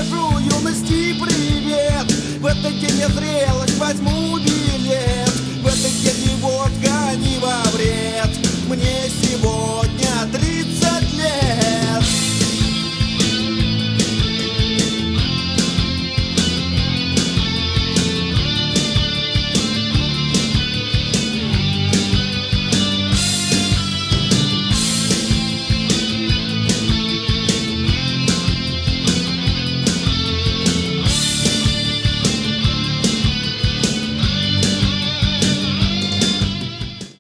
скажу юности привет. В этот день я зрелость возьму.